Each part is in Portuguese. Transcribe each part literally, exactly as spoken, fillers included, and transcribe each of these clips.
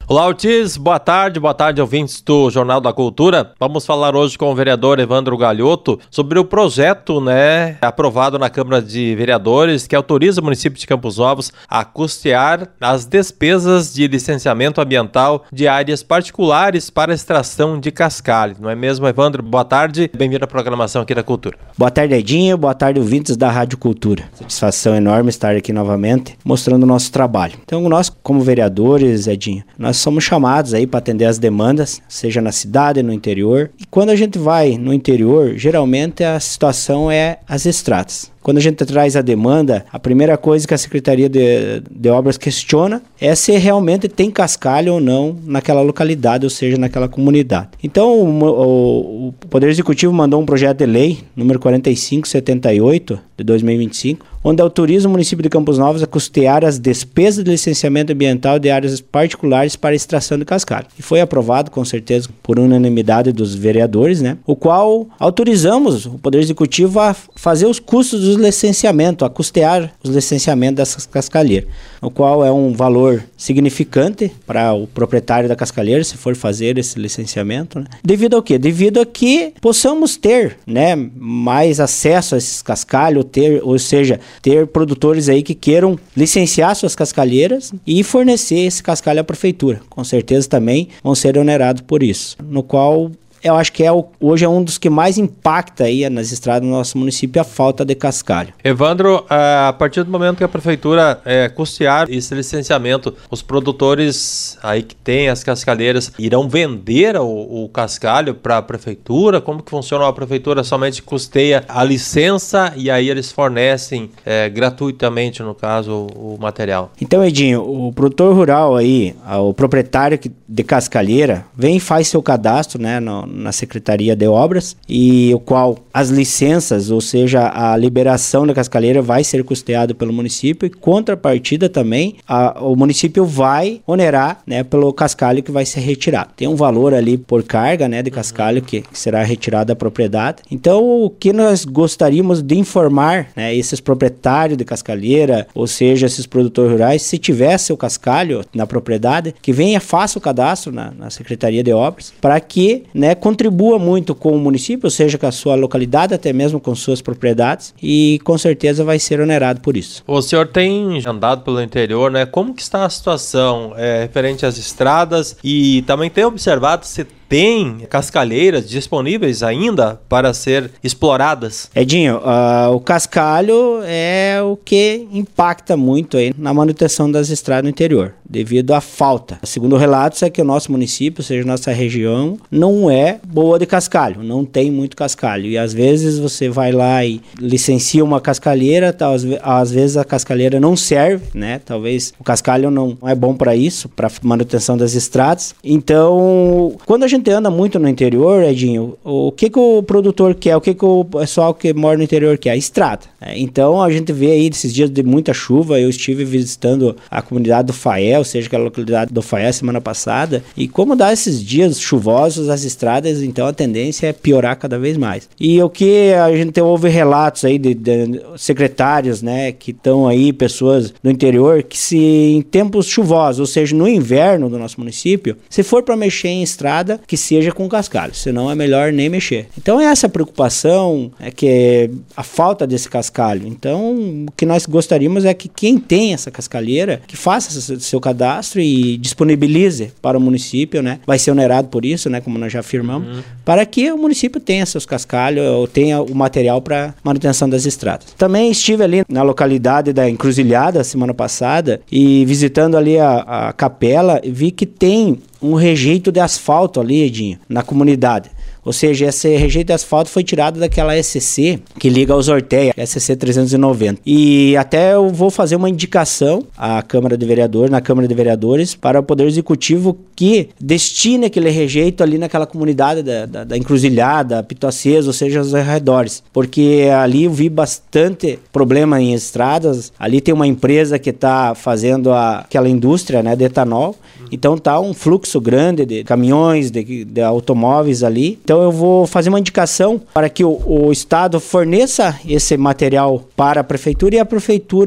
Olá, Ortiz, boa tarde, boa tarde, ouvintes do Jornal da Cultura. Vamos falar hoje com o vereador Evandro Galhoto sobre o projeto, né, aprovado na Câmara de Vereadores que autoriza o município de Campos Novos a custear as despesas de licenciamento ambiental de áreas particulares para extração de cascalho. Não é mesmo, Evandro? Boa tarde, bem-vindo à programação aqui da Cultura. Boa tarde, Edinho, boa tarde, ouvintes da Rádio Cultura. Satisfação enorme estar aqui novamente, mostrando o nosso trabalho. Então, nós, como vereadores, Edinho, nós somos chamados aí para atender as demandas, seja na cidade, no interior. E quando a gente vai no interior, geralmente a situação é as estradas. Quando a gente traz a demanda, a primeira coisa que a Secretaria de, de Obras questiona é se realmente tem cascalho ou não naquela localidade, ou seja, naquela comunidade. Então, o, o, o Poder Executivo mandou um projeto de lei, número quarenta e cinco setenta e oito, de dois mil e vinte e cinco, onde autoriza o município de Campos Novos a custear as despesas de licenciamento ambiental de áreas particulares para extração de cascalho. E foi aprovado, com certeza, por unanimidade dos vereadores, né? O qual autorizamos o Poder Executivo a fazer os custos dos licenciamentos, a custear os licenciamentos dessas cascalheiras, o qual é um valor significante para o proprietário da cascalheira, se for fazer esse licenciamento, né? Devido ao quê? Devido a que possamos ter, né, mais acesso a esses cascalhos, ter, ou seja, ter produtores aí que queiram licenciar suas cascalheiras e fornecer esse cascalho à prefeitura. Com certeza também vão ser onerados por isso, no qual eu acho que é o, hoje é um dos que mais impacta aí nas estradas do nosso município, a falta de cascalho. Evandro, a partir do momento que a prefeitura é, custear esse licenciamento, os produtores aí que têm as cascalheiras irão vender o, o cascalho para a prefeitura? Como que funciona? A prefeitura somente custeia a licença e aí eles fornecem é, gratuitamente, no caso, o, o material? Então, Edinho, o produtor rural aí, o proprietário de cascalheira, vem e faz seu cadastro, né, no na Secretaria de Obras, e o qual as licenças, ou seja, a liberação da cascalheira vai ser custeado pelo município, e contrapartida também, a, o município vai onerar, né, pelo cascalho que vai ser retirado. Tem um valor ali por carga, né, de cascalho que, que será retirado da propriedade. Então, o que nós gostaríamos de informar, né, esses proprietários de cascalheira, ou seja, esses produtores rurais, se tivesse o cascalho na propriedade, que venha, faça o cadastro na, na Secretaria de Obras, para que, né, contribua muito com o município, ou seja, com a sua localidade, até mesmo com suas propriedades, e com certeza vai ser onerado por isso. O senhor tem andado pelo interior, né? Como que está a situação é, referente às estradas, e também tem observado se tem cascalheiras disponíveis ainda para ser exploradas? Edinho, uh, o cascalho é o que impacta muito aí na manutenção das estradas no interior, devido à falta. Segundo relatos, é que o nosso município, ou seja, nossa região, não é boa de cascalho, não tem muito cascalho. E às vezes você vai lá e licencia uma cascalheira, tá, às, às vezes a cascalheira não serve, né? Talvez o cascalho não é bom para isso, para manutenção das estradas. Então, quando a gente anda muito no interior, Edinho, o que que o produtor quer, o que que o pessoal que mora no interior quer? Estrada. Então a gente vê aí esses dias de muita chuva, eu estive visitando a comunidade do Faé, ou seja, aquela localidade do Faé semana passada, e como dá esses dias chuvosos, as estradas, então a tendência é piorar cada vez mais. E o que a gente ouve relatos aí de, de secretários, né, que estão aí, pessoas do interior, que se em tempos chuvosos, ou seja, no inverno do nosso município, se for para mexer em estrada, que seja com cascalho, senão é melhor nem mexer. Então essa preocupação é que a falta desse cascalho. Então o que nós gostaríamos é que quem tem essa cascalheira, que faça seu cadastro e disponibilize para o município, né? Vai ser onerado por isso, né? Como nós já afirmamos, uhum. para que o município tenha seus cascalhos ou tenha o material para manutenção das estradas. Também estive ali na localidade da Encruzilhada semana passada e visitando ali a, a capela, vi que tem um rejeito de asfalto ali, Edinho, na comunidade. Ou seja, esse rejeito de asfalto foi tirado daquela S C que liga aos Orteia, S C trezentos e noventa. E até eu vou fazer uma indicação à Câmara de Vereadores, na Câmara de Vereadores, para o Poder Executivo que destine aquele rejeito ali naquela comunidade da, da, da Encruzilhada, Pituacês, ou seja, aos arredores. Porque ali eu vi bastante problema em estradas. Ali tem uma empresa que está fazendo a, aquela indústria, né, de etanol. Então tá um fluxo grande de caminhões, de, de automóveis ali. Então eu vou fazer uma indicação para que o, o Estado forneça esse material para a Prefeitura e a Prefeitura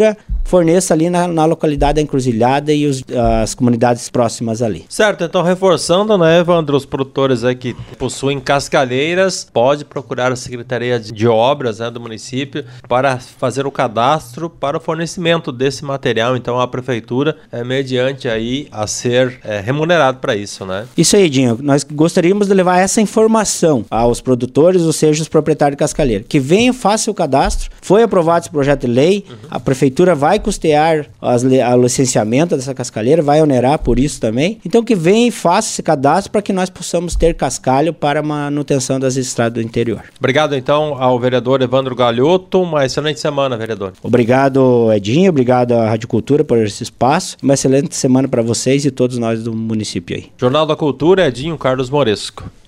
forneça ali na, na localidade da Encruzilhada e os, as comunidades próximas ali. Certo, então reforçando, né, Evandro, os produtores aí que possuem cascalheiras, pode procurar a Secretaria de Obras, né, do município para fazer o cadastro para o fornecimento desse material. Então a prefeitura é mediante aí a ser é, remunerado para isso, né? Isso aí, Dinho. Nós gostaríamos de levar essa informação aos produtores, ou seja, os proprietários de cascalheira. Que venham, façam o cadastro. Foi aprovado esse projeto de lei, uhum. A prefeitura vai custear as, a licenciamento dessa cascalheira, vai onerar por isso também. Então que venha e faça esse cadastro para que nós possamos ter cascalho para manutenção das estradas do interior. Obrigado então ao vereador Evandro Galhoto. Uma excelente semana, vereador. Obrigado, Edinho. Obrigado à Rádio Cultura por esse espaço. Uma excelente semana para vocês e todos nós do município aí. Jornal da Cultura, Edinho Carlos Moresco.